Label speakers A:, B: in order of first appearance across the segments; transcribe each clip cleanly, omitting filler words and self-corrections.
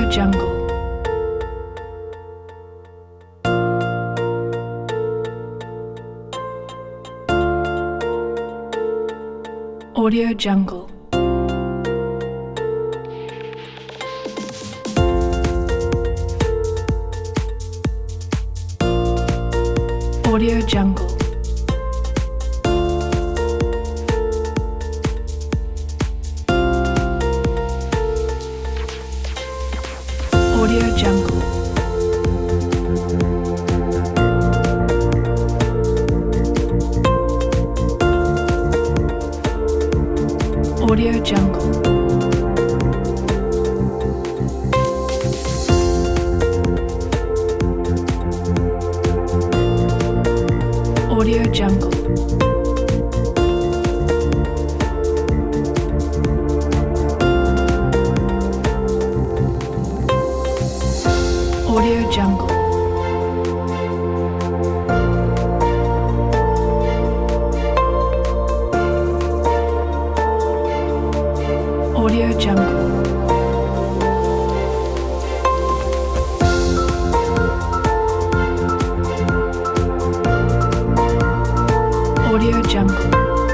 A: Jungle. Audio Jungle. Audio Jungle. Audio Jungle. Audio Jungle. Audio Jungle. Audio Jungle. Audio Jungle. Audio Jungle.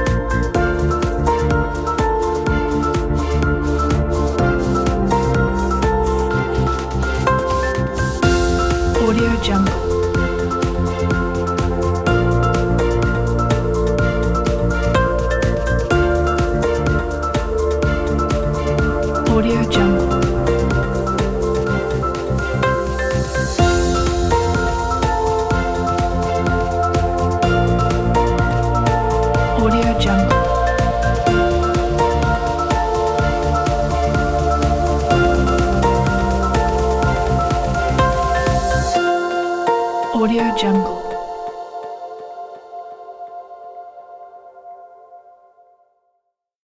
A: Audio Jungle. Audio Jungle. Audio Jungle. Audio Jungle.